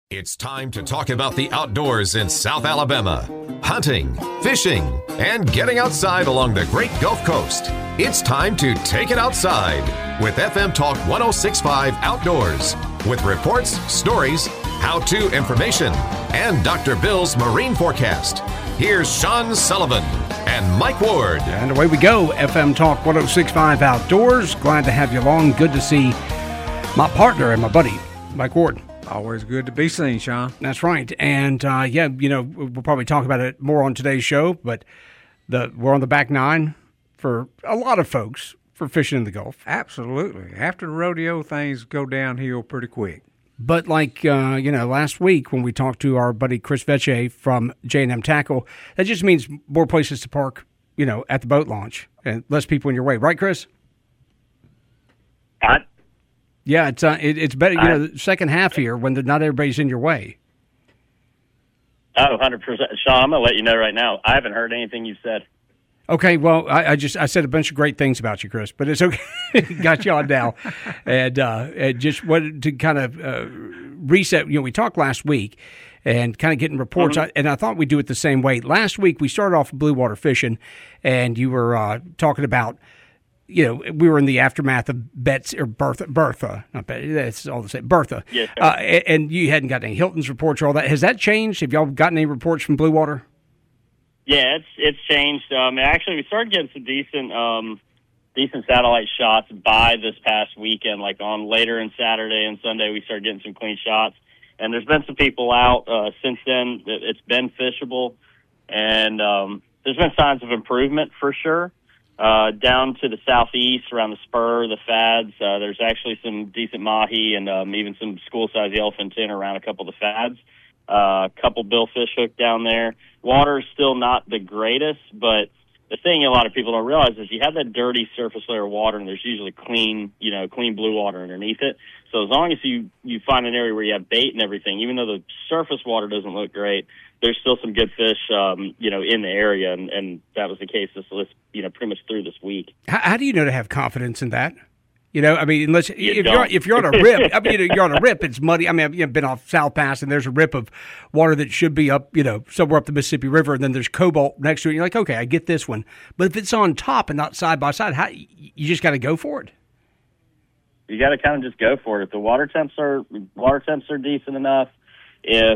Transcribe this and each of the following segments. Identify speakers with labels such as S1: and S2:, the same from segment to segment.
S1: It's time to talk about the outdoors in South Alabama. Hunting, fishing, and getting outside along the Great Gulf Coast. It's time to take it outside with FM Talk 106.5 Outdoors. With reports, stories, how-to information, and Dr. Bill's marine forecast. Here's Sean Sullivan and Mike Ward.
S2: And away we go, FM Talk 106.5 Outdoors. Glad to have you along. Good to see my partner and my buddy, Mike Ward.
S3: Always good to be seen, Sean.
S2: That's right. And, we'll probably talk about it more on today's show, but we're on the back nine for a lot of folks for fishing in the Gulf.
S3: Absolutely. After the rodeo, things go downhill pretty quick.
S2: But last week when we talked to our buddy Chris Veche from J&M Tackle, that just means more places to park, at the boat launch and less people in your way. Right, Chris? Yeah, it's better, the second half here when not everybody's in your way.
S4: Oh, 100%. Sean, I'm going to let you know right now. I haven't heard anything you've said.
S2: Okay, well, I said a bunch of great things about you, Chris, but it's okay. Got you on now. And just wanted to kind of reset. We talked last week and kind of getting reports, and I thought we'd do it the same way. Last week, we started off blue water fishing, and you were talking about, we were in the aftermath of Bertha, not Betty, that's all the same, Bertha.
S4: Yes,
S2: and you hadn't got any Hilton's reports or all that. Has that changed? Have y'all gotten any reports from blue water?
S4: Yeah, it's changed. Actually, we started getting some decent satellite shots by this past weekend. Like on later in Saturday and Sunday, we started getting some clean shots. And there's been some people out since then. It's been fishable, and there's been signs of improvement for sure. Down to the southeast around the spur, the fads, there's actually some decent mahi and even some school-sized yellowfin tuna around a couple of the fads. A couple billfish hooked down there. Water's still not the greatest, but the thing a lot of people don't realize is you have that dirty surface layer of water, and there's usually clean blue water underneath it. So as long as you find an area where you have bait and everything, even though the surface water doesn't look great, there's still some good fish, in the area, and that was the case pretty much through this week.
S2: How do you know to have confidence in that? Unless if you're on a rip, you're on a rip. It's muddy. I've been off South Pass, and there's a rip of water that should be up, somewhere up the Mississippi River, and then there's cobalt next to it. And you're like, okay, I get this one, but if it's on top and not side by side, you just got to go for it.
S4: You got to kind of just go for it. If the water temps are decent enough, if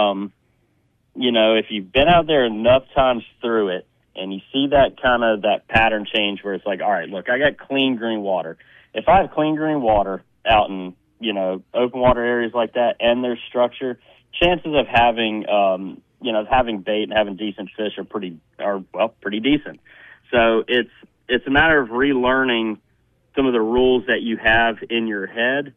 S4: you've been out there enough times through it, and you see that pattern change where it's like, all right, look, I got clean green water. If I have clean green water out in, open water areas like that and there's structure, chances of having bait and having decent fish are pretty decent. So it's a matter of relearning some of the rules that you have in your head.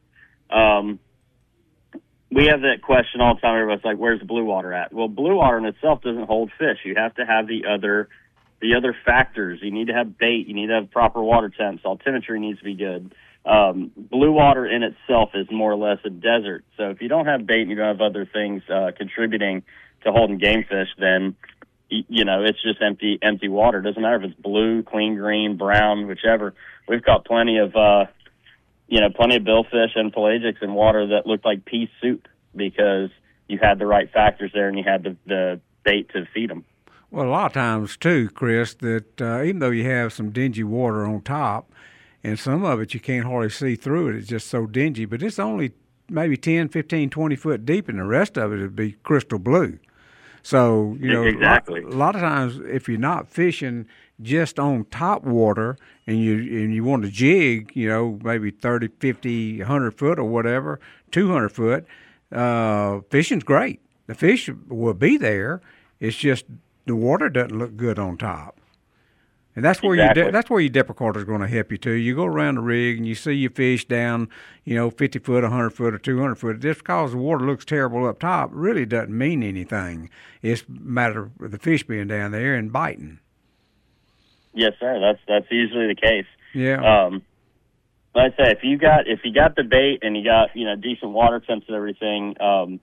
S4: We have that question all the time. Everybody's like, where's the blue water at? Well, blue water in itself doesn't hold fish. You have to have the other factors. You need to have bait. You need to have proper water temps. Altimetry needs to be good. Blue water in itself is more or less a desert. So if you don't have bait and you don't have other things contributing to holding game fish, then it's just empty water. It doesn't matter if it's blue, clean green, brown, whichever. We've caught plenty of billfish and pelagics in water that looked like pea soup because you had the right factors there and you had the bait to feed them.
S3: Well, a lot of times, too, Chris, that even though you have some dingy water on top, and some of it you can't hardly see through it, it's just so dingy, but it's only maybe 10, 15, 20 foot deep, and the rest of it would be crystal blue. So,
S4: exactly.
S3: A lot of times if you're not fishing just on top water and you want to jig, maybe 30, 50, 100 foot or whatever, 200 foot, fishing's great. The fish will be there. It's just the water doesn't look good on top. And that's where your depth recorder is going to help you too. You go around the rig and you see your fish down, 50 foot, 100 foot, or 200 foot. Just because the water looks terrible up top really doesn't mean anything. It's a matter of the fish being down there and biting.
S4: Yes, sir. That's usually the case.
S3: Yeah.
S4: Like I say, if you got the bait and you got decent water temps and everything,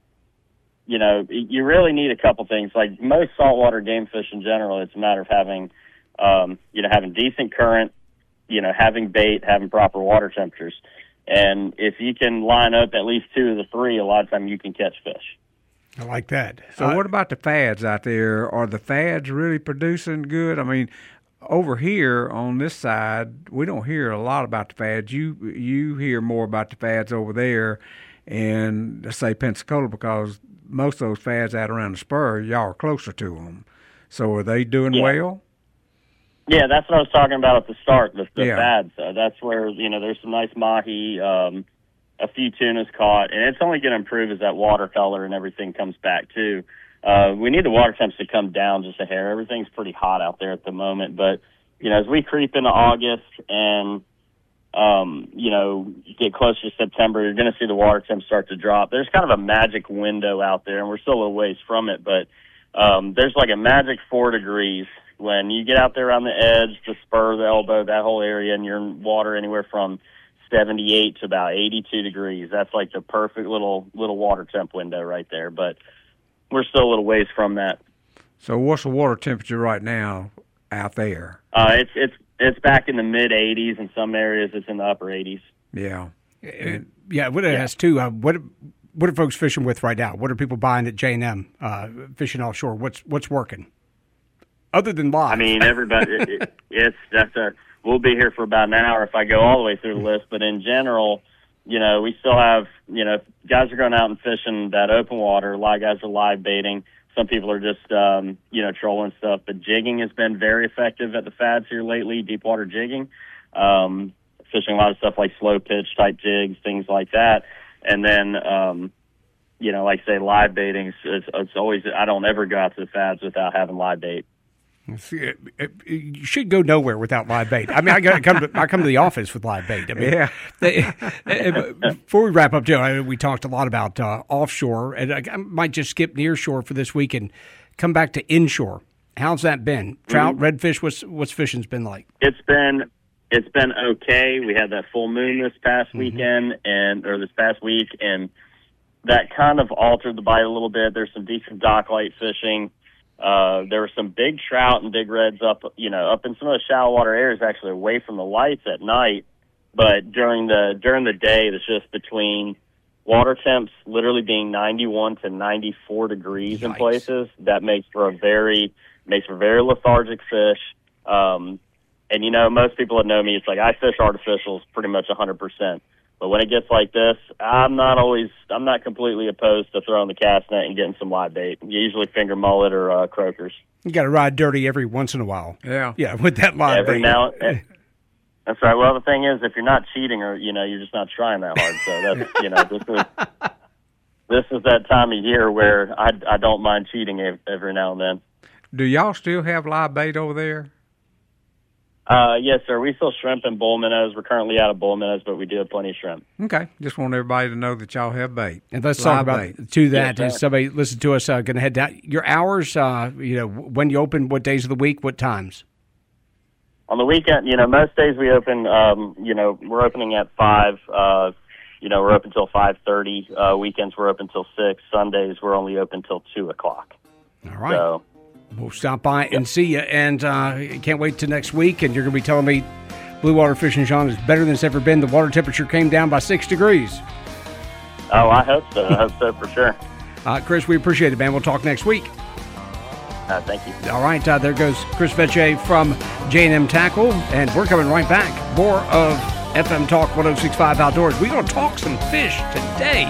S4: you really need a couple things. Like most saltwater game fish in general, it's a matter of having decent current, having bait, having proper water temperatures. And if you can line up at least two of the three, a lot of time you can catch fish.
S2: I like that.
S3: So what about the fads out there? Are the fads really producing good? I mean, over here on this side, we don't hear a lot about the fads. You hear more about the fads over there, and let's say Pensacola, because most of those fads out around the spur, y'all are closer to them. So are they doing well?
S4: Yeah, that's what I was talking about at the start, the
S3: Yeah.
S4: fads. That's where, there's some nice mahi, a few tunas caught, and it's only going to improve as that watercolor and everything comes back, too. We need the water temps to come down just a hair. Everything's pretty hot out there at the moment, but, as we creep into August and, get closer to September, you're going to see the water temps start to drop. There's kind of a magic window out there, and we're still a little ways from it, but there's like a magic 4 degrees when you get out there around the edge, the spur, the elbow, that whole area, and you're in water anywhere from 78 to about 82 degrees. That's like the perfect little water temp window right there, but we're still a little ways from that.
S3: So what's the water temperature right now out there?
S4: It's back in the mid 80s. In some areas, it's in the upper 80s.
S3: Yeah.
S2: What it has too. What are folks fishing with right now? What are people buying at J&M fishing offshore? What's working? Other than live.
S4: I mean, everybody. We'll be here for about an hour if I go all the way through the list. But in general, we still have, guys are going out and fishing that open water. A lot of guys are live baiting. Some people are just, trolling stuff. But jigging has been very effective at the fads here lately, deep water jigging. Fishing a lot of stuff like slow pitch type jigs, things like that. And then, like say live baiting, it's always, I don't ever go out to the fads without having live bait.
S2: You should go nowhere without live bait. I mean, I come to the office with live bait. I mean, before we wrap up, Joe, we talked a lot about offshore, and I might just skip nearshore for this week and come back to inshore. How's that been? Trout, redfish. What's fishing's been like?
S4: It's been okay. We had that full moon this past weekend or this past week, and that kind of altered the bite a little bit. There's some decent dock light fishing. There were some big trout and big reds up in some of the shallow water areas, actually away from the lights at night. But during the day, it's just between water temps literally being 91 to 94 degrees in places. That makes for very lethargic fish. And most people that know me, it's like I fish artificials pretty much 100%. But when it gets like this, I'm not completely opposed to throwing the cast net and getting some live bait. Usually finger mullet or croakers.
S2: You got to ride dirty every once in a while.
S3: Yeah,
S2: with that live bait.
S4: That's right. Well, the thing is, if you're not cheating or you're just not trying that hard. So that's this is that time of year where I don't mind cheating every now and then.
S3: Do y'all still have live bait over there?
S4: Yes, sir. We still shrimp and bull minnows. We're currently out of bull minnows, but we do have plenty of shrimp.
S3: Okay. Just want everybody to know that y'all have bait.
S2: And let's talk about that. If somebody listen to us, going to head down. Your hours, when you open, what days of the week, what times?
S4: On the weekend, most days we open, we're opening at 5. We're open till 5:30. Weekends we're open till 6. Sundays we're only open till 2 o'clock.
S2: All right.
S4: So,
S2: we'll stop by and see you, and can't wait till next week. And you're going to be telling me Blue Water Fishing, Sean, is better than it's ever been. The water temperature came down by 6 degrees.
S4: Oh, I hope so. I hope so for sure.
S2: Chris, we appreciate it, man. We'll talk next week.
S4: Thank you.
S2: All right, there goes Chris Veche from J&M Tackle, and we're coming right back. More of FM Talk 106.5 Outdoors. We're going to talk some fish today.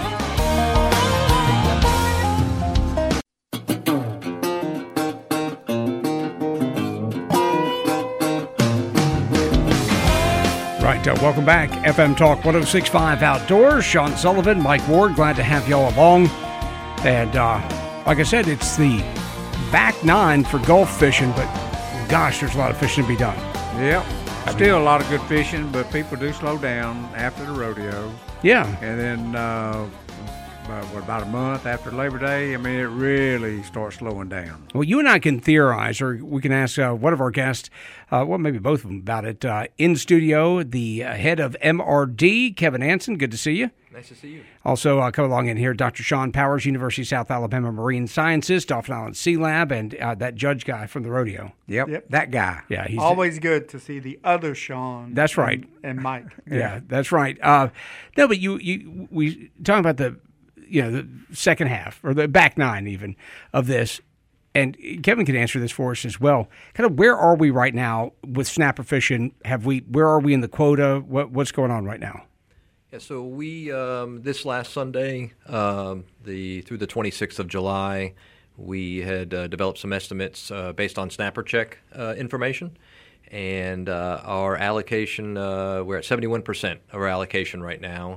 S2: Right, welcome back. FM Talk 106.5 Outdoors. Sean Sullivan, Mike Ward, glad to have y'all along. And like I said, it's the back 9 for Gulf fishing, but gosh, there's a lot of fishing to be done.
S3: Yep. Still a lot of good fishing, but people do slow down after the rodeo.
S2: Yeah.
S3: And then about a month after Labor Day, it really starts slowing down.
S2: Well, you and I can theorize, or we can ask one of our guests, maybe both of them about it. In studio, the head of MRD, Kevin Anson. Good to see you.
S5: Nice to see you.
S2: Also, come along in here, Dr. Sean Powers, University of South Alabama Marine Sciences, Dauphin Island Sea Lab, and that judge guy from the rodeo.
S3: Yep. That guy.
S2: Yeah, he's
S5: always good to see the other Sean.
S2: That's right.
S5: And Mike.
S2: Yeah, that's right. No, but we talking about the second half or the back nine even of this. And Kevin can answer this for us as well. Kind of where are we right now with snapper fishing? Where are we in the quota? What's going on right now?
S6: Yeah, so we this last Sunday, through the 26th of July, we had developed some estimates based on snapper check information, and our allocation, we're at 71% of our allocation right now.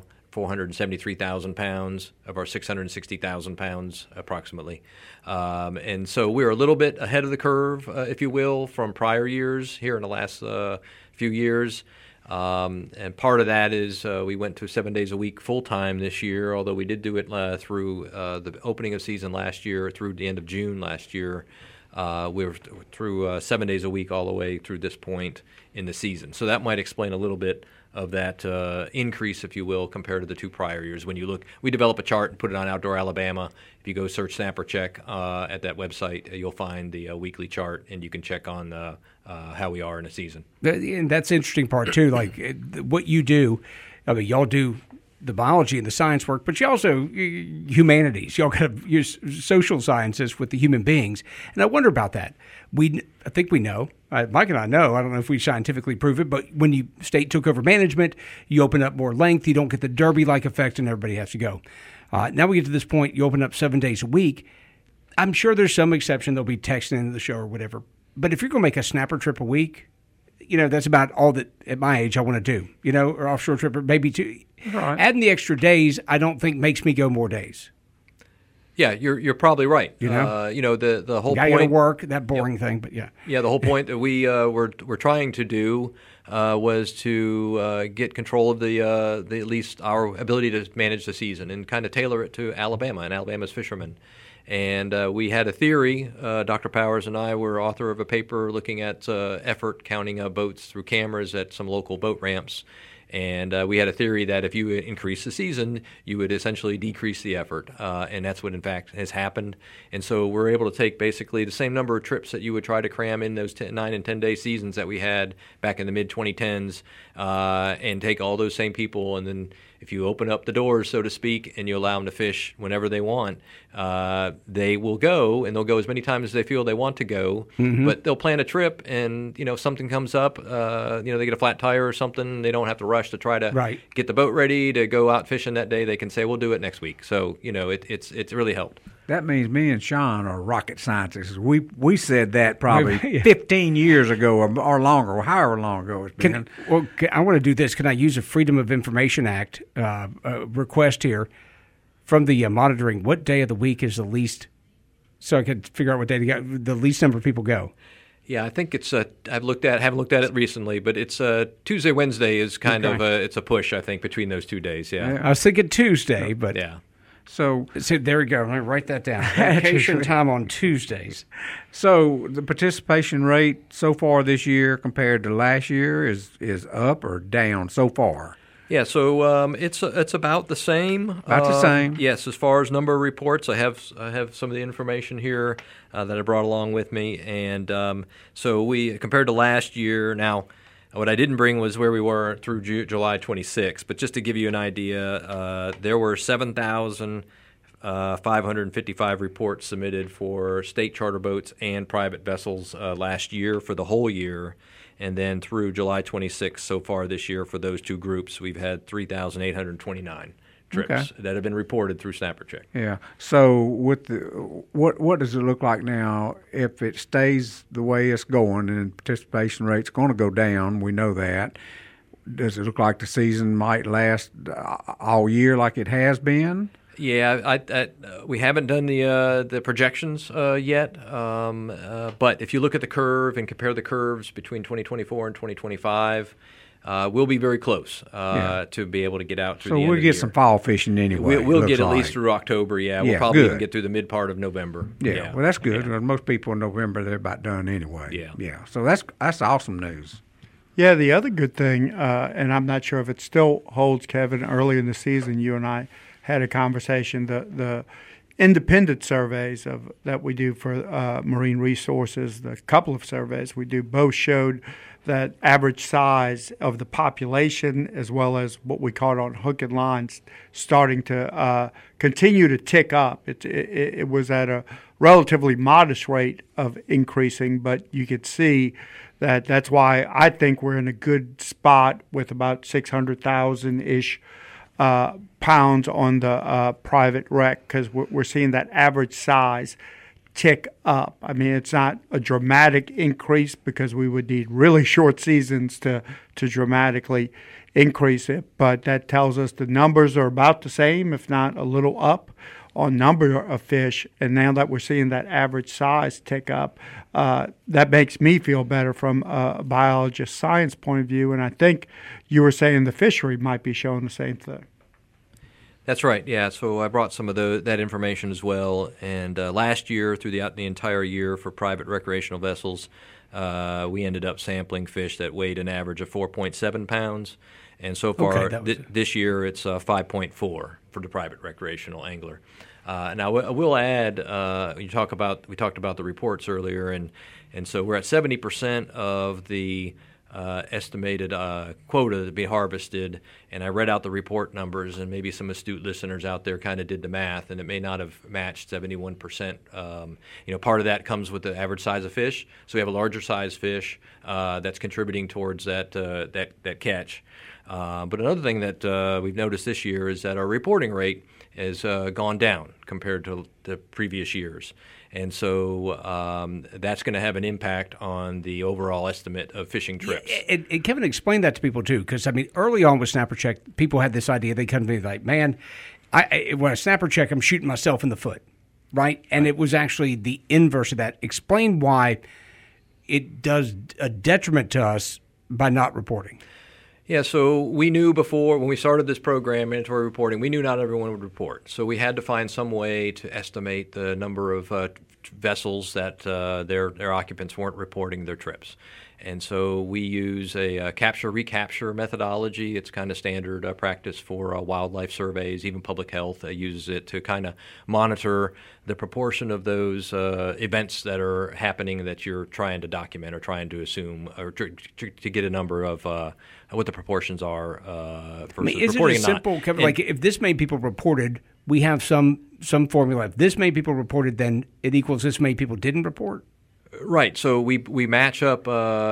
S6: 473,000 pounds of our 660,000 pounds approximately. And so we're a little bit ahead of the curve, if you will, from prior years here in the last few years. And part of that is we went to 7 days a week full-time this year, although we did do it through the opening of season last year through the end of June last year. We were through 7 days a week all the way through this point in the season. So that might explain a little bit of that increase, if you will, compared to the two prior years. When you look, we develop a chart and put it on Outdoor Alabama. If you go search snapper check at that website, you'll find the weekly chart, and you can check on how we are in a season.
S2: And that's the interesting part, too. Like what you do, I mean, y'all do the biology and the science work, but you also humanities. Y'all kind of use social sciences with the human beings. And I wonder about that. I think we know. Mike and I know. I don't know if we scientifically prove it, but when you state took over management, you open up more length. You don't get the Derby-like effect, and everybody has to go. Now we get to this point. You open up 7 days a week. I'm sure there's some exception. They'll be texting into the show or whatever. But if you're going to make a snapper trip a week, that's about all that at my age I want to do. Or offshore trip, or maybe two. Right. Adding the extra days, I don't think makes me go more days.
S6: Yeah, you're probably right.
S2: The
S6: whole point.
S2: I got to work, that boring thing, but yeah.
S6: Yeah, the whole point that we were trying to do was to get control of the at least our ability to manage the season and kind of tailor it to Alabama and Alabama's fishermen. And we had a theory. Dr. Powers and I were author of a paper looking at effort counting boats through cameras at some local boat ramps. And we had a theory that if you increase the season, you would essentially decrease the effort. And that's what, in fact, has happened. And so we're able to take basically the same number of trips that you would try to cram in those 9 and 10-day seasons that we had back in the mid-2010s and take all those same people. And then if you open up the doors, so to speak, and you allow them to fish whenever they want, they will go, and they'll go as many times as they feel they want to go. Mm-hmm. But they'll plan a trip, and if something comes up, they get a flat tire or something, they don't have to rush to try to get the boat ready to go out fishing that day. They can say, we'll do it next week. So it's really helped.
S3: That means me and Sean are rocket scientists. We said that probably 15 years ago or longer, or however long ago it's been.
S2: I want to do this. Can I use a Freedom of Information Act request here from the monitoring? What day of the week is the least, so I could figure out what day the least number of people go?
S6: Yeah, I think it's haven't looked at it recently, but it's Tuesday, Wednesday is kind of it's a push, I think, between those 2 days. Yeah,
S2: I was thinking Tuesday, but
S6: yeah.
S3: So
S2: there we go. I'm going to write that down. Vacation time on Tuesdays.
S3: So the participation rate so far this year compared to last year is up or down so far?
S6: Yeah, so it's about the same.
S3: About the same.
S6: Yes, as far as number of reports, I have some of the information here that I brought along with me, and so we compared to last year now. What I didn't bring was where we were through July 26th, but just to give you an idea, there were 7,555 reports submitted for state charter boats and private vessels last year for the whole year. And then through July 26th so far this year for those two groups, we've had 3,829 trips that have been reported through Snapper Check.
S3: Yeah. So with what does it look like now if it stays the way it's going and participation rate's going to go down? We know that. Does it look like the season might last all year like it has been?
S6: Yeah, we haven't done the projections yet, but if you look at the curve and compare the curves between 2024 and 2025, we'll be very close to be able to get out through the end of the year.
S3: So we'll get some fall fishing anyway.
S6: We'll get at least through October, We'll probably even get through the mid part of November.
S3: Yeah. Well, that's good. Yeah. Most people in November, they're about done anyway. Yeah. So that's awesome news.
S5: Yeah, the other good thing, and I'm not sure if it still holds, Kevin, early in the season, you and I had a conversation. The independent surveys that we do for marine resources, the couple of surveys we do, both showed that average size of the population, as well as what we caught on hook and lines, starting to continue to tick up. It was at a relatively modest rate of increasing, but you could see that's why I think we're in a good spot with about 600,000-ish pounds on the private rec, because we're seeing that average size tick up. I mean, it's not a dramatic increase because we would need really short seasons to dramatically increase it, but that tells us the numbers are about the same, if not a little up on number of fish. And now that we're seeing that average size tick up, that makes me feel better from a biologist science point of view. And I think you were saying the fishery might be showing the same thing.
S6: That's right, yeah. So I brought some of that information as well. And last year, throughout the entire year for private recreational vessels, we ended up sampling fish that weighed an average of 4.7 pounds. And so far this year, it's 5.4 for the private recreational angler. Now, I will add, we talked about the reports earlier, and so we're at 70% of the estimated quota to be harvested, and I read out the report numbers, and maybe some astute listeners out there kind of did the math, and it may not have matched 71%. Part of that comes with the average size of fish, so we have a larger size fish that's contributing towards that catch. But another thing that we've noticed this year is that our reporting rate has gone down compared to the previous years. And so that's going to have an impact on the overall estimate of fishing trips.
S2: Yeah, and Kevin, explain that to people, too, because, I mean, early on with Snapper Check, people had this idea. They come to me like, man, when I Snapper Check, I'm shooting myself in the foot, right? And it was actually the inverse of that. Explain why it does a detriment to us by not reporting.
S6: Yeah, so we knew before, when we started this program, mandatory reporting, we knew not everyone would report. So we had to find some way to estimate the number of vessels that their occupants weren't reporting their trips. And so we use a capture-recapture methodology. It's kind of standard practice for wildlife surveys. Even public health uses it to kind of monitor the proportion of those events that are happening that you're trying to document or trying to assume, or to get a number of what the proportions are versus
S2: isn't
S6: reporting
S2: it simple, Kevin, like if this many people reported, we have some formula. If this many people reported, then it equals this many people didn't report?
S6: Right. So we match up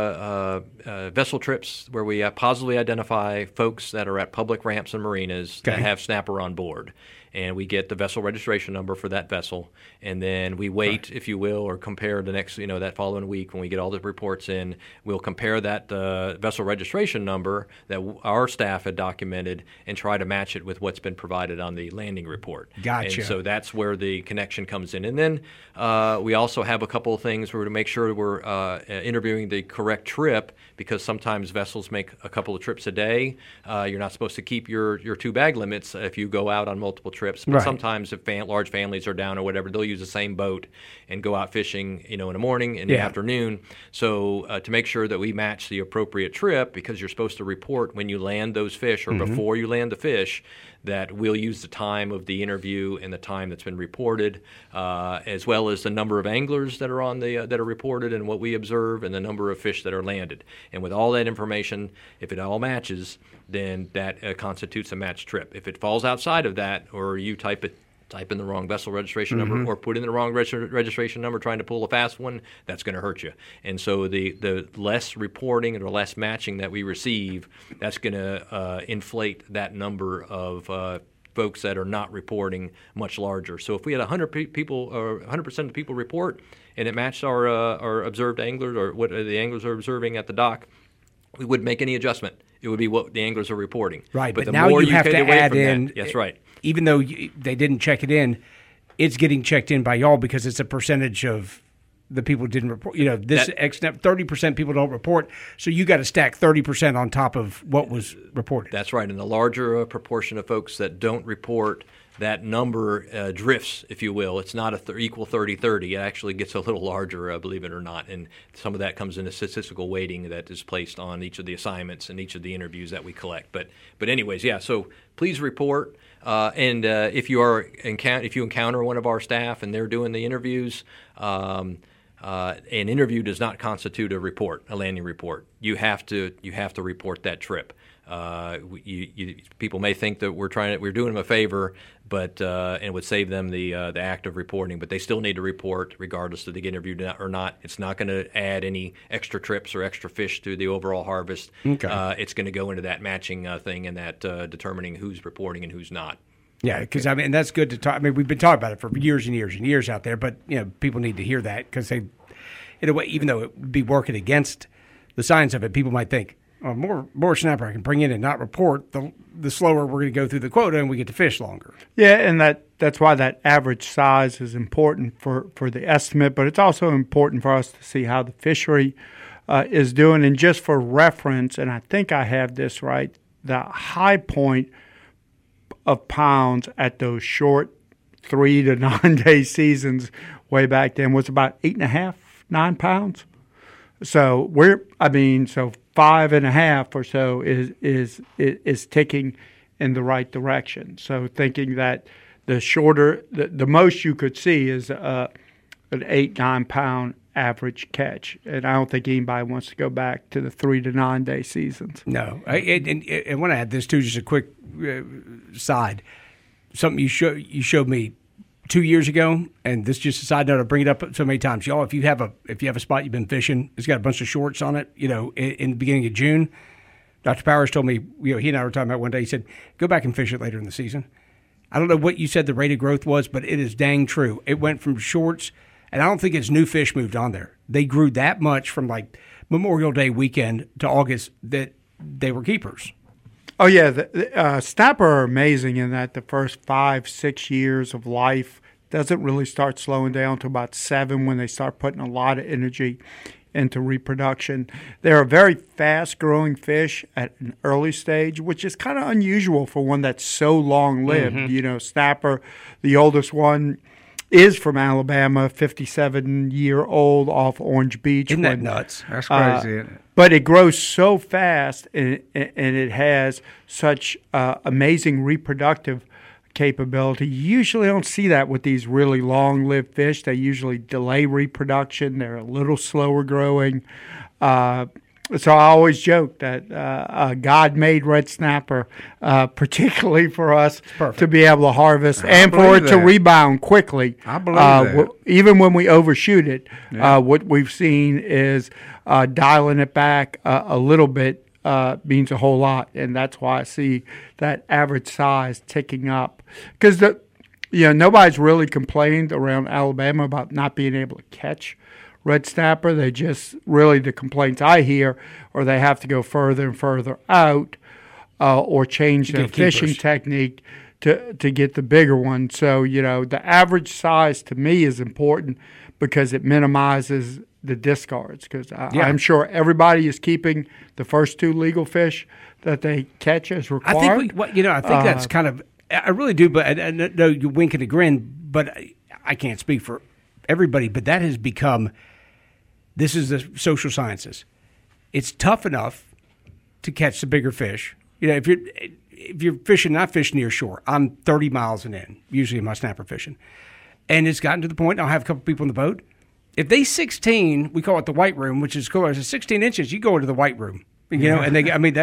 S6: vessel trips where we positively identify folks that are at public ramps and marinas that have snapper on board. And we get the vessel registration number for that vessel, and then we wait, if you will, or compare the next, that following week when we get all the reports in. We'll compare that vessel registration number that our staff had documented and try to match it with what's been provided on the landing report.
S2: Gotcha.
S6: And so that's where the connection comes in. And then we also have a couple of things where to make sure we're interviewing the correct trip, because sometimes vessels make a couple of trips a day. You're not supposed to keep your 2-bag limits if you go out on multiple trips. But sometimes if large families are down or whatever, they'll use the same boat and go out fishing, in the morning and the afternoon. So to make sure that we match the appropriate trip, because you're supposed to report when you land those fish or before you land the fish, that we'll use the time of the interview and the time that's been reported, as well as the number of anglers that are on that are reported and what we observe, and the number of fish that are landed. And with all that information, if it all matches, then that constitutes a matched trip. If it falls outside of that, or you type in the wrong vessel registration number, or put in the wrong registration number trying to pull a fast one, that's going to hurt you. And so the less reporting or less matching that we receive, that's going to inflate that number of folks that are not reporting much larger. So if we had 100 people, or 100% of the people report, and it matched our observed anglers, or what the anglers are observing at the dock, we wouldn't make any adjustment. It would be what the anglers are reporting.
S2: Right, but
S6: the
S2: now
S6: more
S2: you have to add in.
S6: That's right.
S2: Even though they didn't check it in, it's getting checked in by y'all because it's a percentage of the people who didn't report. 30% people don't report, so you got to stack 30% on top of what was reported.
S6: That's right, and the larger proportion of folks that don't report, that number drifts, if you will. It's not equal 30-30. It actually gets a little larger, believe it or not. And some of that comes in a statistical weighting that is placed on each of the assignments and each of the interviews that we collect. But anyways, yeah. So please report. And if you encounter one of our staff and they're doing the interviews, an interview does not constitute a landing report. You have to report that trip. People may think that we're doing them a favor, but and it would save them the act of reporting. But they still need to report, regardless of the interview or not. It's not going to add any extra trips or extra fish to the overall harvest.
S2: Okay.
S6: It's going to go into that matching thing and that determining who's reporting and who's not.
S2: Yeah, because I mean that's good to talk. I mean we've been talking about it for years and years and years out there, but people need to hear that because they, in a way, even though it would be working against the science of it, people might think, oh, more snapper I can bring in and not report, the slower we're going to go through the quota and we get to fish longer.
S5: Yeah, and that's why that average size is important for the estimate, but it's also important for us to see how the fishery is doing. And just for reference, and I think I have this right, the high point of pounds at those short 3 to 9 day seasons way back then was about 8.5, 9 pounds. So 5.5 or so is ticking in the right direction. So thinking that the shorter, the most you could see is an 8-9 pound average catch, and I don't think anybody wants to go back to the 3 to 9 day seasons.
S2: No, I want to add this too, just a quick side. Something you showed me 2 years ago, and this is just a side note. I bring it up so many times, y'all. If you have a spot you've been fishing, it's got a bunch of shorts on it. In the beginning of June, Dr. Powers told me, he and I were talking about one day. He said, "Go back and fish it later in the season." I don't know what you said the rate of growth was, but it is dang true. It went from shorts, and I don't think it's new fish moved on there. They grew that much from like Memorial Day weekend to August that they were keepers.
S5: Oh, yeah. The snapper are amazing in that the first 5-6 years of life doesn't really start slowing down until about 7 when they start putting a lot of energy into reproduction. They're a very fast-growing fish at an early stage, which is kind of unusual for one that's so long-lived. Mm-hmm. Snapper, the oldest one, is from Alabama, 57-year-old off Orange Beach.
S2: Isn't that nuts?
S3: That's crazy, isn't it?
S5: But it grows so fast, and it has such amazing reproductive capability. You usually don't see that with these really long-lived fish. They usually delay reproduction. They're a little slower growing. So I always joke that a God-made red snapper, particularly for us to be able to harvest and for it to rebound quickly.
S3: I believe that.
S5: Even when we overshoot it, what we've seen is dialing it back a little bit means a whole lot, and that's why I see that average size ticking up. Because nobody's really complained around Alabama about not being able to catch red snapper. They just really, the complaints I hear, or they have to go further and further out, or change their fishing technique to get the bigger one. So the average size to me is important because it minimizes the discards. Because I'm sure everybody is keeping the first 2 legal fish that they catch as required.
S2: I think that's kind of. I really do, but I know you wink and a grin, but I can't speak for everybody. But that has become. This is the social sciences. It's tough enough to catch the bigger fish. If you're fishing, not fishing near shore, I'm 30 miles and in, usually in my snapper fishing. And it's gotten to the point, I'll have a couple people in the boat. If they 16, we call it the white room, which is cool. It's 16 inches, you go into the white room. And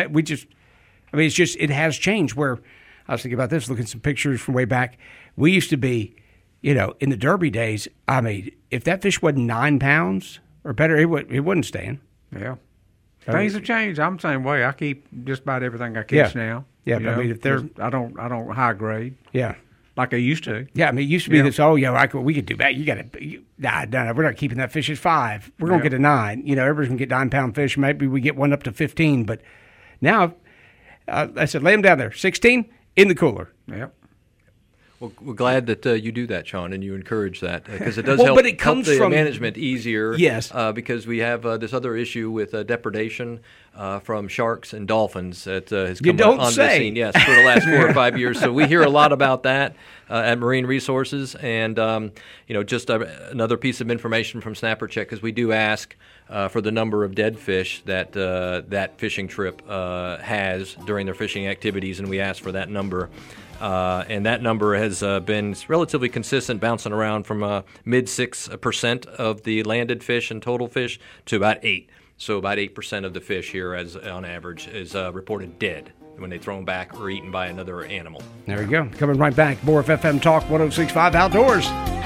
S2: it's just, it has changed where, I was thinking about this, looking at some pictures from way back. We used to be, in the Derby days, if that fish wasn't 9 pounds, or better, it wasn't staying.
S3: Yeah. Things have changed. I'm the same way. I keep just about everything I catch now.
S2: Yeah, but if they're...
S3: I don't high grade.
S2: Yeah.
S3: Like I used to.
S2: Yeah, it used to be this, we could do that. You got to... No, we're not keeping that fish at 5. We're going to get a 9. Everybody's going to get 9-pound fish. Maybe we get one up to 15. But now, I said, lay them down there. 16, in the cooler.
S3: Yep.
S6: Well, we're glad that you do that, Sean, and you encourage that because it does
S2: Well,
S6: help,
S2: but it comes
S6: help the
S2: from-
S6: management easier.
S2: Yes.
S6: Because we have this other issue with depredation from sharks and dolphins that has come
S2: don't
S6: onto
S2: say.
S6: the scene. Yes, for the last 4 or 5 years. So we hear a lot about that at Marine Resources, and just another piece of information from Snapper Check because we do ask for the number of dead fish that that fishing trip has during their fishing activities, and we ask for that number. And that number has been relatively consistent, bouncing around from mid 6% of the landed fish and total fish to about 8%. So about 8% of the fish here, as on average, is reported dead when they throw them back or eaten by another animal.
S2: There you go. Coming right back. More of FM Talk 106.5 Outdoors.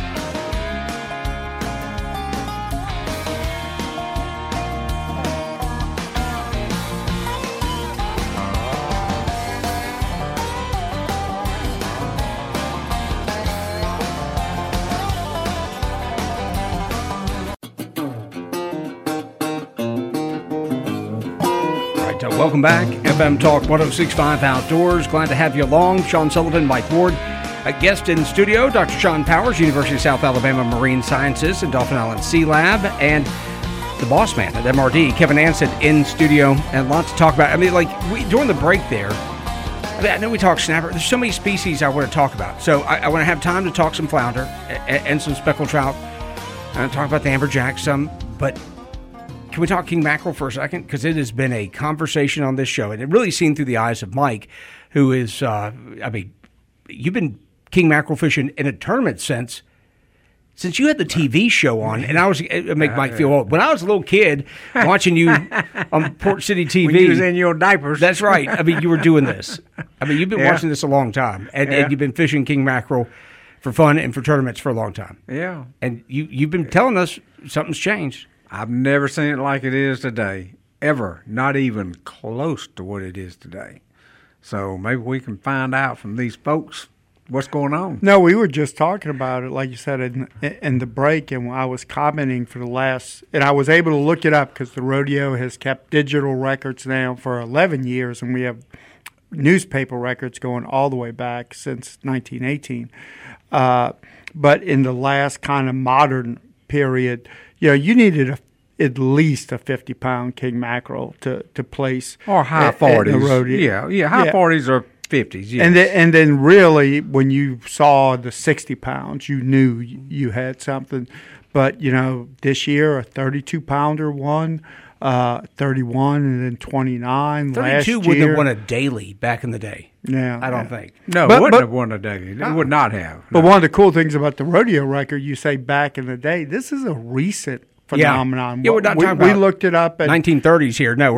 S2: Welcome back. FM Talk 106.5 Outdoors. Glad to have you along. Sean Sullivan, Mike Ward. A guest in studio, Dr. Sean Powers, University of South Alabama Marine Sciences and Dauphin Island Sea Lab, and the boss man at MRD, Kevin Ansett, in studio, and lots to talk about. I mean, during the break there, I know we talk snapper. There's so many species I want to talk about. So I want to have time to talk some flounder and some speckled trout. and talk about the amberjack some, but can we talk king mackerel for a second? Because it has been a conversation on this show, and it really seen through the eyes of Mike, who is, you've been king mackerel fishing in a tournament since you had the TV show on, and it make Mike feel old. When I was a little kid watching you on Port City TV.
S3: When you was in your diapers.
S2: That's right. I mean, you were doing this. I mean, you've been watching this a long time, and you've been fishing king mackerel for fun and for tournaments for a long time.
S3: Yeah.
S2: And you've been telling us something's changed.
S3: I've never seen it like it is today, ever. Not even close to what it is today. So maybe we can find out from these folks what's going on.
S5: No, we were just talking about it, like you said, in the break, and I was commenting for the last, and I was able to look it up because the rodeo has kept digital records now for 11 years, and we have newspaper records going all the way back since 1918. But in the last kind of modern period, you needed at least a 50-pound king mackerel to place.
S3: Or high 40s.
S5: The rodeo.
S3: Yeah, high 40s or 50s, yes.
S5: And then really, when you saw the 60 pounds, you knew you had something. But, this year, a 32-pounder won, 31, and then 29 last year.
S2: 32 wouldn't have won a daily back in the day.
S5: Yeah.
S2: I don't think.
S3: No, it wouldn't have won a day. It would not have.
S5: But one of the cool things about the rodeo record, you say back in the day, this is a recent phenomenon.
S2: Yeah, we're not talking about
S5: we looked it up at
S2: 1930s here. No,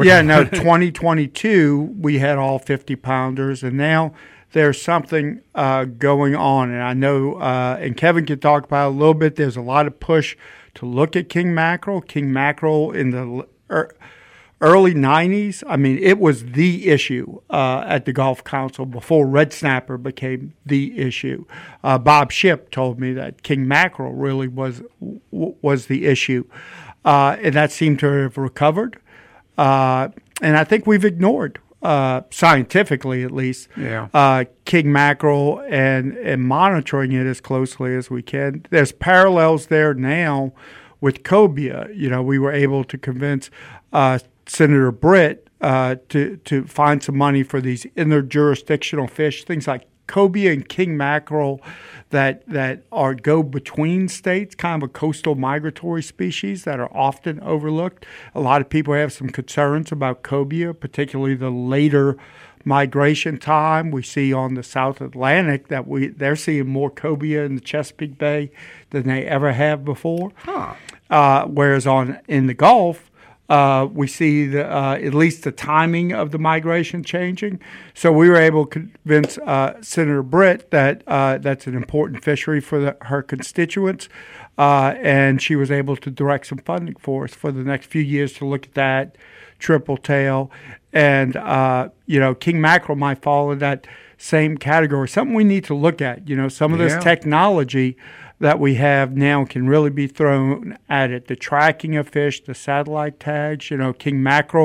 S5: 2022 we had all 50-pounders, and now there's something going on. And I know, and Kevin can talk about it a little bit. There's a lot of push to look at king mackerel. King mackerel in the early 90s, I mean, it was the issue at the Gulf Council before red snapper became the issue. Bob Shipp told me that king mackerel really was the issue, and that seemed to have recovered. And I think we've ignored, scientifically at least, king mackerel and monitoring it as closely as we can. There's parallels there now with cobia. We were able to convince Senator Britt to find some money for these interjurisdictional fish, things like cobia and king mackerel that go between states, kind of a coastal migratory species that are often overlooked. A lot of people have some concerns about cobia, particularly the later migration time. We see on the South Atlantic that they're seeing more cobia in the Chesapeake Bay than they ever have before. Whereas in the Gulf, we see at least the timing of the migration changing. So we were able to convince Senator Britt that that's an important fishery for her constituents, and she was able to direct some funding for us for the next few years to look at that triple tail. And, king mackerel might fall in that same category, something we need to look at. Some of this technology that we have now can really be thrown at it. The tracking of fish, the satellite tags, king mackerel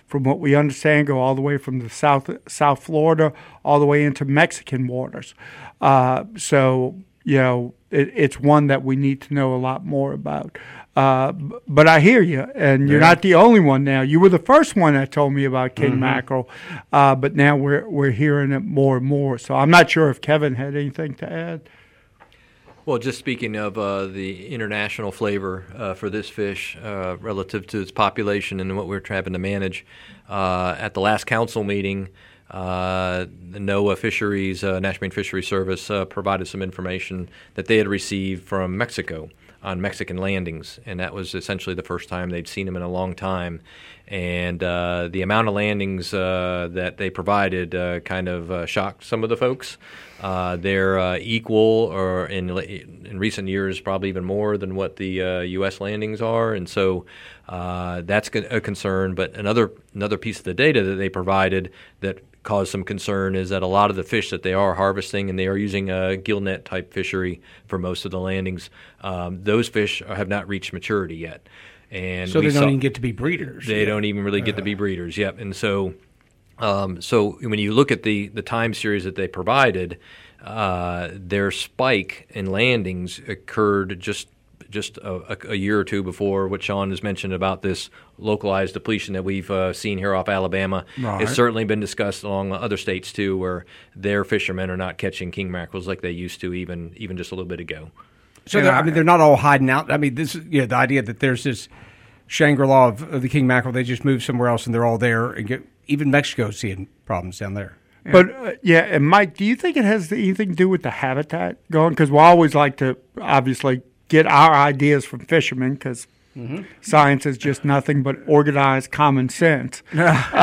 S5: from what we understand, go all the way from the South Florida all the way into Mexican waters. So, it's one that we need to know a lot more about. But I hear you, and you're not the only one now. You were the first one that told me about king mackerel, but now we're hearing it more and more. So I'm not sure if Kevin had anything to add.
S6: Well, just speaking of the international flavor for this fish relative to its population and what we're having to manage, at the last council meeting, the NOAA Fisheries, National Marine Fisheries Service, provided some information that they had received from Mexico on Mexican landings, and that was essentially the first time they'd seen them in a long time. And the amount of landings that they provided kind of shocked some of the folks. They're equal, or in recent years, probably even more than what the U.S. landings are, and so that's a concern. But another piece of the data that they provided that caused some concern is that a lot of the fish that they are harvesting, and they are using a gill net type fishery for most of the landings, those fish have not reached maturity yet. And
S2: so they don't even get to be breeders.
S6: They don't even really get to be breeders, yep. And so when you look at the time series that they provided, their spike in landings occurred just a year or two before what Sean has mentioned about this localized depletion that we've seen here off Alabama.
S3: Right.
S6: It's certainly been discussed along other states too, where their fishermen are not catching king mackerels like they used to even just a little bit ago.
S2: So they're not all hiding out. I mean, this is the idea that there's this Shangri-La of the king mackerel. They just move somewhere else and they're all there. And even Mexico's seeing problems down there.
S5: Yeah. But and Mike, do you think it has anything to do with the habitat going? Because we always like to obviously get our ideas from fishermen, because science is just nothing but organized common sense. We'd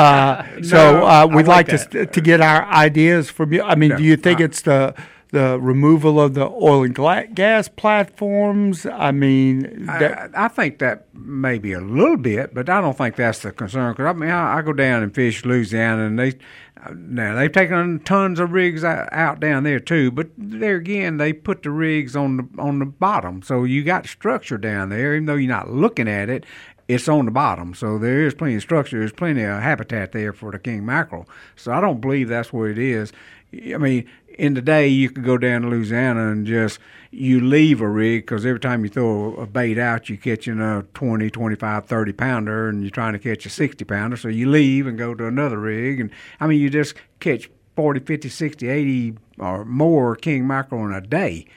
S5: like to get our ideas from you. I mean, do you think it's the removal of the oil and gas platforms? I mean,
S3: I think that maybe a little bit, but I don't think that's the concern. Because I go down and fish Louisiana, and they've taken tons of rigs out down there too. But there again, they put the rigs on the bottom, so you got structure down there, even though you're not looking at it. It's on the bottom, so there is plenty of structure. There's plenty of habitat there for the king mackerel. So I don't believe that's what it is. I mean, in the day, you could go down to Louisiana and you leave a rig, because every time you throw a bait out, you're catching a 20, 25, 30-pounder, and you're trying to catch a 60-pounder. So you leave and go to another rig. And, I mean, you just catch 40, 50, 60, 80 or more king mackerel in a day.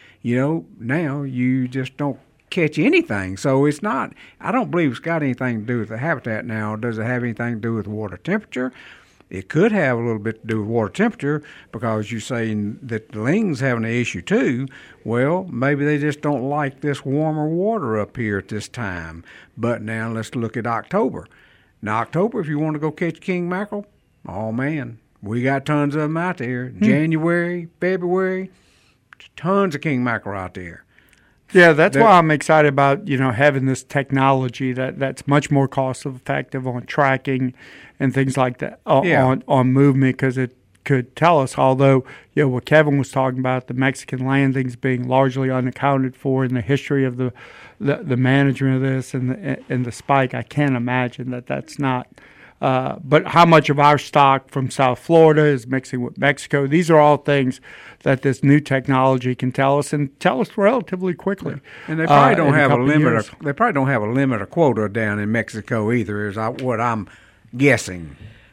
S3: Now you just don't catch anything. So it's not, I don't believe it's got anything to do with the habitat now. Does it have anything to do with water temperature? It could have a little bit to do with water temperature, because you're saying that the ling's having an issue too. Well, maybe they just don't like this warmer water up here at this time. But now let's look at October. Now, October, if you want to go catch king mackerel, oh man, we got tons of them out there. January, February, tons of king mackerel out there.
S5: Yeah, that's why I'm excited about having this technology that's much more cost effective on tracking and things like that on movement, because it could tell us. Although what Kevin was talking about, the Mexican landings being largely unaccounted for in the history of the management of this and the spike, I can't imagine that's not. But how much of our stock from South Florida is mixing with Mexico? These are all things that this new technology can tell us, and tell us relatively quickly.
S3: And they probably don't have a limit. They probably don't have a limit of quota down in Mexico either. Is what I'm guessing.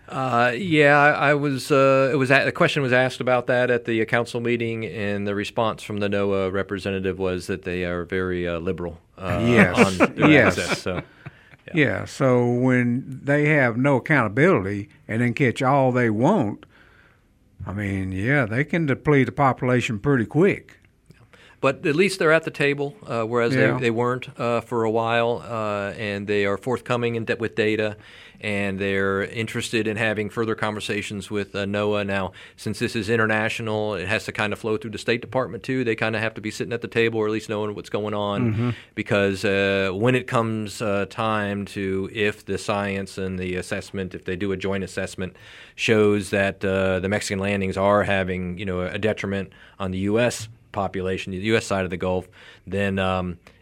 S6: I was. The question was asked about that at the council meeting, and the response from the NOAA representative was that they are very liberal.
S3: Yes.
S6: On their access, so.
S3: Yeah, so when they have no accountability and then catch all they want, I mean, they can deplete the population pretty quick.
S6: But at least they're at the table, whereas they weren't for a while, and they are forthcoming with data, and they're interested in having further conversations with NOAA. Now, since this is international, it has to kind of flow through the State Department too. They kind of have to be sitting at the table, or at least knowing what's going on, because when it comes time to, if the science and the assessment, if they do a joint assessment, shows that the Mexican landings are having a detriment on the U.S. population, the U.S. side of the Gulf, then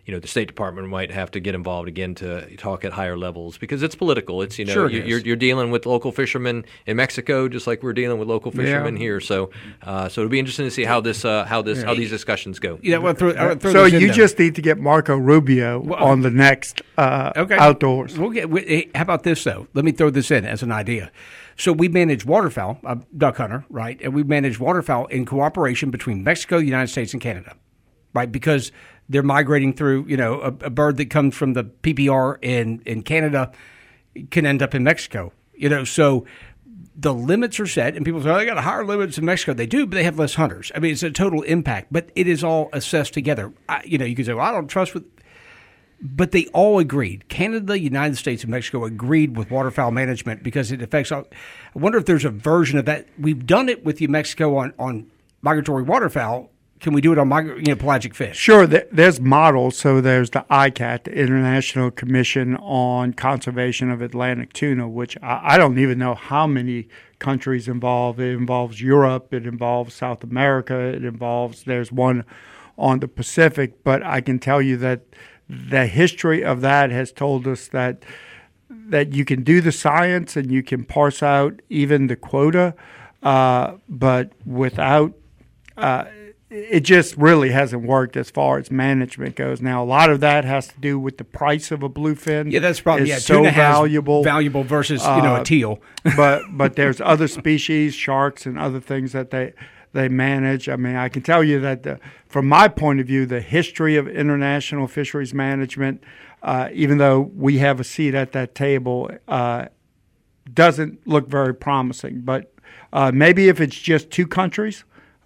S6: the State Department might have to get involved again to talk at higher levels because it's political. It's
S2: Sure it is.
S6: you're dealing with local fishermen in Mexico just like we're dealing with local fishermen here. So it'll be interesting to see how these discussions go.
S2: Yeah, well, throw
S5: So
S2: this in
S5: you
S2: there.
S5: just need to get Marco Rubio on the next outdoors.
S2: How about this, though? Let me throw this in as an idea. So we manage waterfowl, I'm duck hunter, right? And we manage waterfowl in cooperation between Mexico, the United States, and Canada, right? Because they're migrating through, a bird that comes from the PPR in Canada can end up in Mexico, so the limits are set, and people say, they got higher limits in Mexico. They do, but they have less hunters. I mean, it's a total impact, but it is all assessed together. You can say, well, I don't trust with. But they all agreed. Canada, United States, and Mexico agreed with waterfowl management because it affects all. I wonder if there's a version of that. We've done it with Mexico on migratory waterfowl. Can we do it on pelagic fish?
S5: Sure, there's models. So there's the ICAT, the International Commission on Conservation of Atlantic Tuna, which I don't even know how many countries involved. It involves Europe. It involves South America. There's one on the Pacific. But I can tell you that the history of that has told us that you can do the science and you can parse out even the quota, but without it just really hasn't worked as far as management goes. Now, a lot of that has to do with the price of a bluefin.
S2: Yeah, that's probably
S5: so
S2: tuna
S5: valuable
S2: versus a teal.
S5: but there's other species, sharks and other things that they manage. I mean, I can tell you that from my point of view, the history of international fisheries management, even though we have a seat at that table, doesn't look very promising. But maybe if it's just two countries,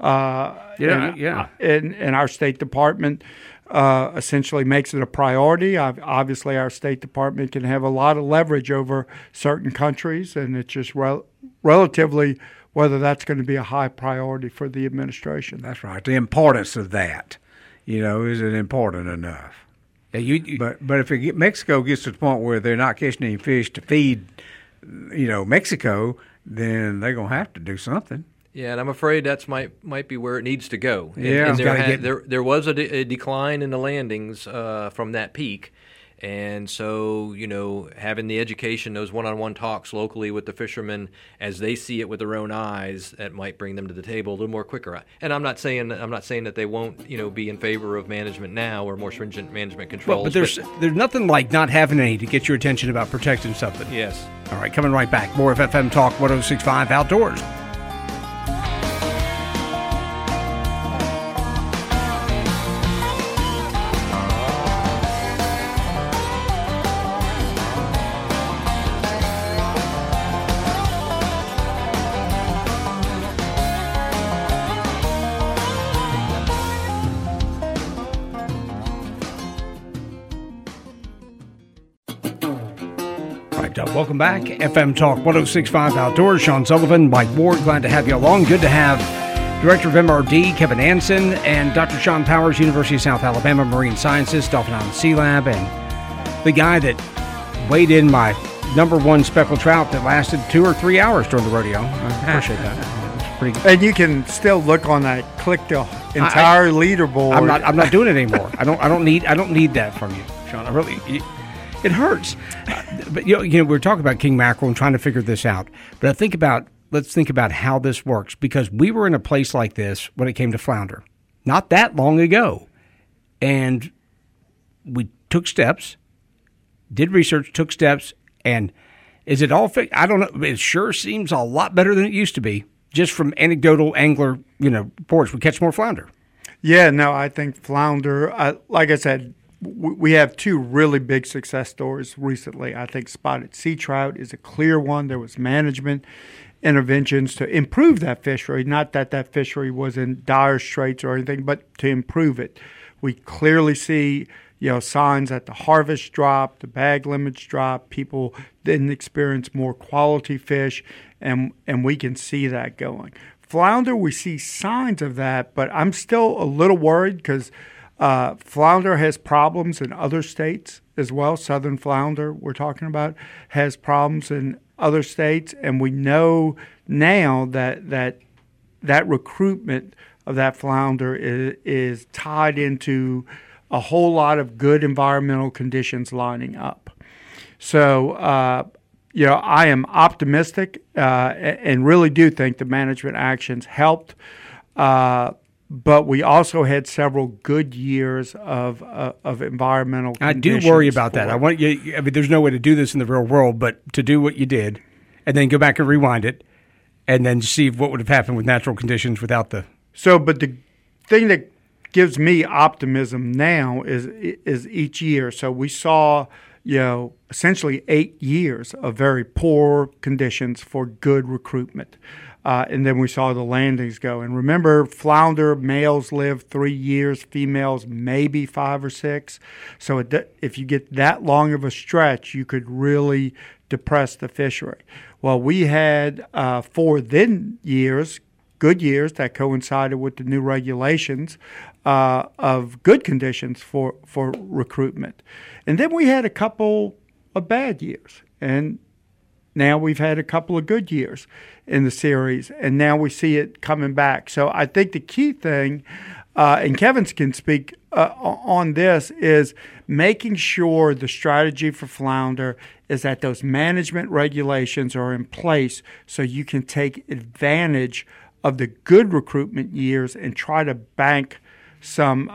S5: and our State Department essentially makes it a priority. Obviously, our State Department can have a lot of leverage over certain countries, and it's just relatively whether that's going to be a high priority for the administration.
S3: That's right. The importance of that, is it important enough?
S2: Yeah,
S3: but if Mexico gets to the point where they're not catching any fish to feed, Mexico, then they're going to have to do something.
S6: Yeah, and I'm afraid that's might be where it needs to go.
S3: Yeah,
S6: and there was a decline in the landings from that peak. And so, having the education, those one-on-one talks locally with the fishermen as they see it with their own eyes, that might bring them to the table a little more quicker. And I'm not saying that they won't, be in favor of management now or more stringent management controls.
S2: But there's nothing like not having any to get your attention about protecting something.
S6: Yes.
S2: All right, coming right back. More of FM Talk 106.5 Outdoors. Welcome back. FM Talk 106.5 Outdoors. Sean Sullivan, Mike Ward, glad to have you along. Good to have Director of MRD, Kevin Anson, and Dr. Sean Powers, University of South Alabama Marine Sciences, Dolphin Island Sea Lab, and the guy that weighed in my #1 speckled trout that lasted 2 or 3 hours during the rodeo. I appreciate that. It's pretty good.
S5: And you can still look on that, click the entire leaderboard.
S2: I'm not doing it anymore. I don't need that from you, Sean. I really. It hurts. But we're talking about king mackerel and trying to figure this out. But let's think about how this works, because we were in a place like this when it came to flounder not that long ago. And we took steps, did research, took steps, and is it all fixed? I don't know. It sure seems a lot better than it used to be, just from anecdotal angler, reports. We catch more flounder.
S5: Yeah, no, I think flounder, like I said, we have 2 really big success stories recently. I think spotted sea trout is a clear one. There was management interventions to improve that fishery. Not that fishery was in dire straits or anything, but to improve it. We clearly see, signs that the harvest dropped, the bag limits dropped, people didn't experience more quality fish, and we can see that going. Flounder, we see signs of that, but I'm still a little worried because flounder has problems in other states as well. Southern flounder, we're talking about, has problems in other states, and we know now that recruitment of that flounder is tied into a whole lot of good environmental conditions lining up. So, I am optimistic and really do think the management actions helped. But we also had several good years of environmental conditions.
S2: I do worry about that. I want you. I mean, there's no way to do this in the real world, but to do what you did, and then go back and rewind it, and then see what would have happened with natural conditions without the.
S5: So, but the thing that gives me optimism now is each year. So we saw, essentially 8 years of very poor conditions for good recruitment. And then we saw the landings go. And remember, flounder males live 3 years, females maybe 5 or 6. So if you get that long of a stretch, you could really depress the fishery. Well, we had 4 then years, good years that coincided with the new regulations of good conditions for recruitment. And then we had a couple of bad years. And now we've had a couple of good years in the series, and now we see it coming back. So I think the key thing, and Kevin can speak on this, is making sure the strategy for flounder is that those management regulations are in place so you can take advantage of the good recruitment years and try to bank some.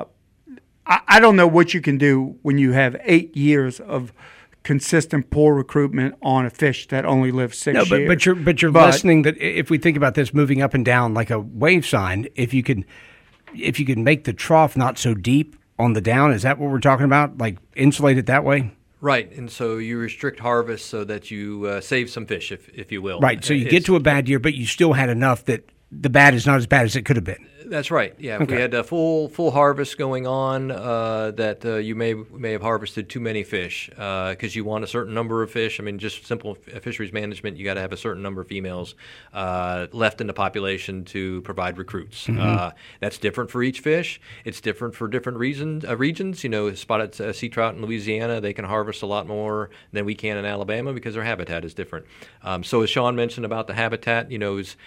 S5: I don't know what you can do when you have 8 years of consistent poor recruitment on a fish that only lives 6 years.
S2: But you're listening that if we think about this moving up and down like a wave sign, if you can make the trough not so deep on the down, is that what we're talking about? Like insulate it that way?
S6: Right, and so you restrict harvest so that you save some fish, if you will.
S2: Right, so you get to a bad year, but you still had enough that the bad is not as bad as it could have been.
S6: That's right. Yeah, if we had a full harvest going on, that you may have harvested too many fish because you want a certain number of fish. I mean, just simple fisheries management, you got to have a certain number of females left in the population to provide recruits. Mm-hmm. That's different for each fish. It's different for different regions. Spotted sea trout in Louisiana, they can harvest a lot more than we can in Alabama because their habitat is different. So as Sean mentioned about the habitat, is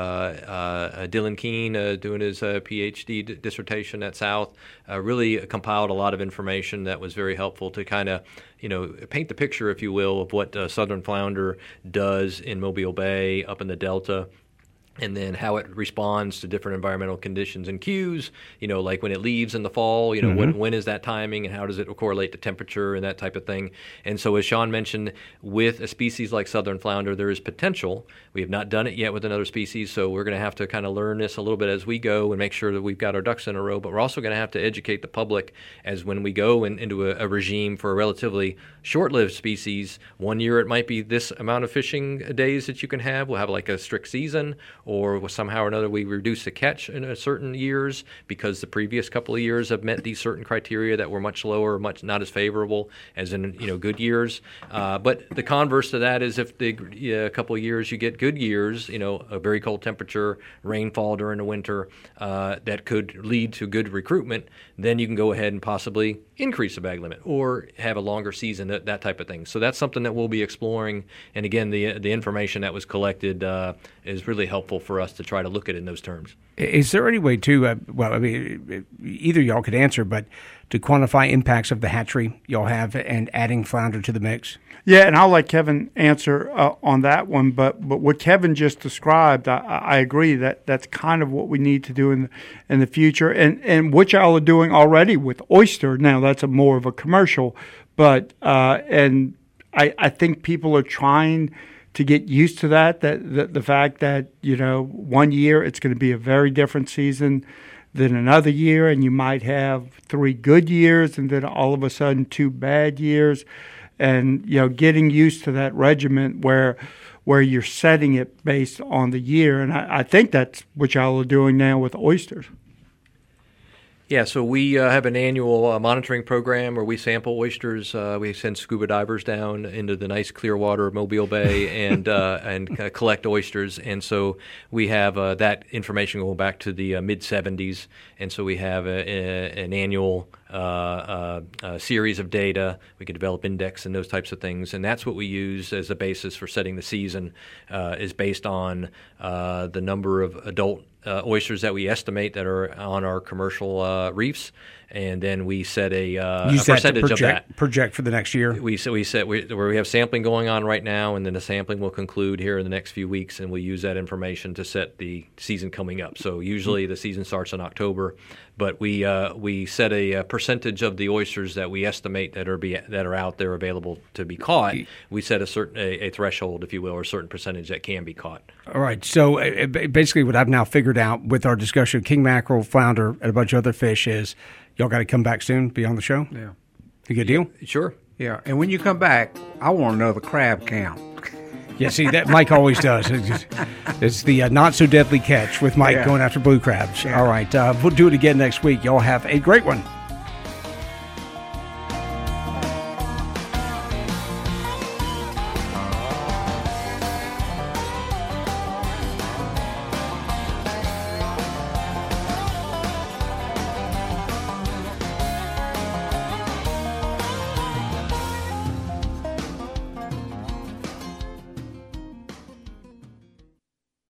S6: Dylan Keene doing his PhD dissertation at South really compiled a lot of information that was very helpful to kind of, paint the picture, if you will, of what southern flounder does in Mobile Bay, up in the Delta, and then how it responds to different environmental conditions and cues, like when it leaves in the fall, mm-hmm. when is that timing and how does it correlate to temperature and that type of thing. And so as Sean mentioned, with a species like southern flounder, there is potential. We have not done it yet with another species, so we're going to have to kind of learn this a little bit as we go and make sure that we've got our ducks in a row, but we're also going to have to educate the public as when we go into a regime for a relatively short-lived species. 1 year it might be this amount of fishing days that you can have. We'll have like a strict season, or somehow or another we reduce the catch in certain years because the previous couple of years have met these certain criteria that were much lower, much not as favorable as in good years. But the converse to that is if a couple of years you get good years, a very cold temperature, rainfall during the winter, that could lead to good recruitment, then you can go ahead and possibly increase the bag limit or have a longer season, that type of thing. So that's something that we'll be exploring. And again, the information that was collected is really helpful for us to try to look at it in those terms.
S2: Is there any way to, either y'all could answer, but to quantify impacts of the hatchery y'all have and adding flounder to the mix?
S5: Yeah, and I'll let Kevin answer on that one. But what Kevin just described, I agree that that's kind of what we need to do in the future, and what y'all are doing already with oyster. Now that's more of a commercial, but and I think people are trying to get used to that the fact that 1 year it's going to be a very different season than another year, and you might have 3 good years and then all of a sudden 2 bad years. And getting used to that regiment where you're setting it based on the year, and I think that's what y'all are doing now with oysters.
S6: Yeah, so we have an annual monitoring program where we sample oysters. We send scuba divers down into the nice clear water of Mobile Bay and collect oysters. And so we have that information going back to the mid-'70s. And so we have an annual series of data. We can develop index and those types of things. And that's what we use as a basis for setting the season, is based on the number of adult oysters that we estimate that are on our commercial reefs, and then we set a
S2: Use
S6: percentage
S2: that to
S6: of that.
S2: project for the next year.
S6: We set where we have sampling going on right now, and then the sampling will conclude here in the next few weeks, and we'll use that information to set the season coming up. So usually the season starts in October, but we set a percentage of the oysters that we estimate that are out there available to be caught. We set a threshold, if you will, or a certain percentage that can be caught.
S2: All right. So basically, what I've now figured out with our discussion of king mackerel, flounder, and a bunch of other fish is y'all got to come back soon, be on the show.
S3: Yeah.
S2: A good deal.
S6: Sure.
S3: Yeah, and when you come back, I want to know the crab count.
S2: Yeah, see, that Mike always does. It's the not so deadly catch with Mike going after blue crabs.
S3: Yeah.
S2: All right. We'll do it again next week. Y'all have a great one.